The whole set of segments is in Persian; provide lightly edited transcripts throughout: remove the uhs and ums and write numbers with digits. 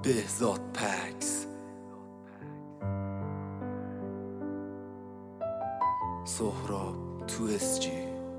بهزاد پکس، سهراب تو SG.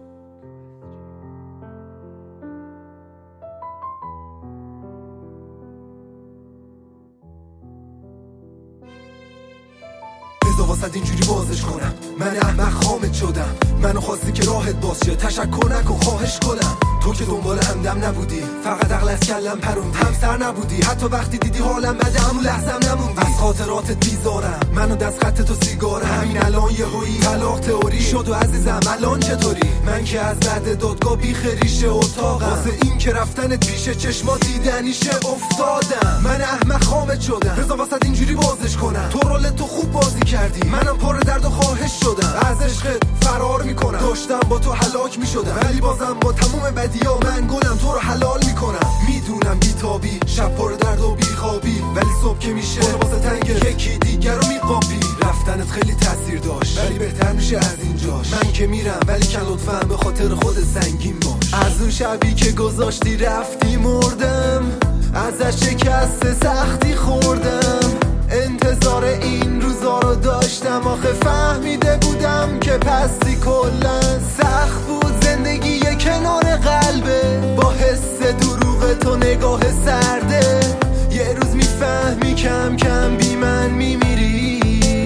واسد اینجوری بازش کنم، من احمق خامت شدم. منو خواستی که راحت باز شه، تشکر نکن خواهش کنم. تو که دنبال همدم نبودی، فقط عقل از کلم پروندی. همسر نبودی حتی وقتی دیدی حالم بده، همون لحظم نموندی. از خاطراتت بیزارم، منو دست خط تو سیگارم. همین الان یهویی طلاق تئوری شد و عزیزم الان چطوری؟ من که از بعد دادگاه بیخریشه اتاقم، واسه این که رفتنت پیش چشما دیدنیشه افتادم. من احمق خامت شدم، رضا واسد اینجوری بازش کنم. تو رول تو خوب بازی کردی، منم پر درد و خواهش شدم. از عشقت فرار میکنم، داشتم با تو هلاک میشدم، ولی بازم با تموم بدی‌ها من گلم تو رو حلال میکنم. میدونم بیتابی، شب پر درد و بیخوابی، ولی صبح که میشه واسه تنگ یکی دیگر رو میقاپی. رفتنت خیلی تاثیر داشت، ولی بهتر میشه از اینجاش. من که میرم ولی کن لطفاً به خاطر خود سنگین باش. از اون شبی که گذاشتی رفتی مردم، ازش شکست سختی خوردم. انتظار این روزا رو داشتم، آخه فهمیده بودم که پستی کلن سخت بود. زندگی کنار قلبه، با حس دروغ تو نگاه سرده. یه روز میفهمی کم کم بی من میمیری.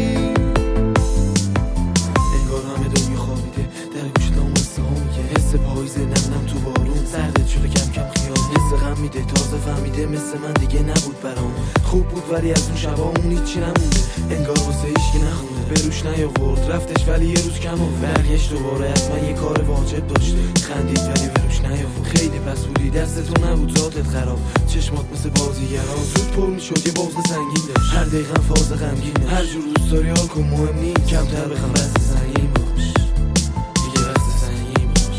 انگار همه دنیا خوابیده، در گوش لامسته ها میگه حس پاییزه، نم نم تو بارون، سردت شده کم کم خیال. حس غم میده، تازه فهمیده مثل من دیگه نبود برام. خوب بود ولی از اون شبا اون هیچی نمونده. انگار واسه هیچکی نخونده، به روش نیاورد رفتش ولی یه روز کم آورد. برگشت دوباره حتما یه کار واجب داشته، خندید ولی به روش نیاورد. خیلی پس بودی، دست تو نبود، ذاتت خراب، چشمات مثل بازیگرا زود پر میشد، یه بغض سنگین داشت. هر دقیقه فاز غمگین، هر جور دوست داری ها کن، مهم نیست کمتر بخوام، بس سنگین باش دیگه، بس سنگین باش.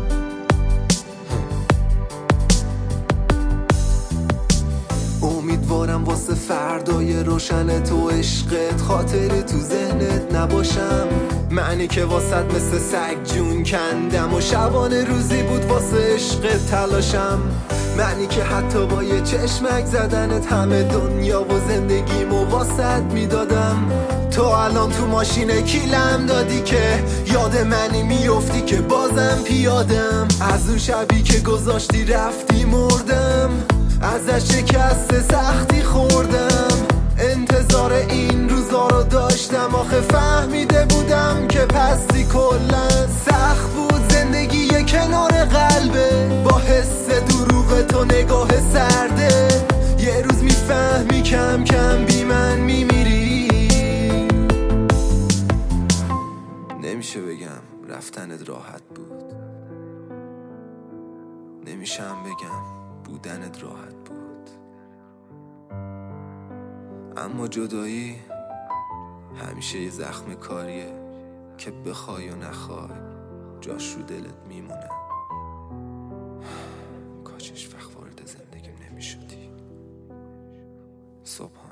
امیدوارم واسه فردای روشن تو عشقت خاطری تو ذهنت نباشم. معنی که واسط مثل سگ جون کندم و شبانه روزی بود واسه عشقت تلاشم. معنی که حتی با یه چشمک زدنت همه دنیا و زندگیمو واسط میدادم. تو الان تو ماشین کیلم دادی که یاد منی میفتی که بازم پیادم. از اون شبی که گذاشتی رفتی مردم، ازش شکست سختی خوردم. انتظار این روزا رو داشتم، آخه فهمیده بودم که پستی کلن سخت بود. زندگی کنار قلبه، با حس دروغ تو نگاه سرده. یه روز میفهمی کم کم بی من میمیری. نمیشه بگم رفتنت راحت بود، نمیشم بگم بودنت راحت بود. اما جدایی همیشه یه زخم کاریه که بخوای و نخوای جاش رو دلت میمونه. کاش هیچ وقت وارد زندگیم نمیشدی. صبح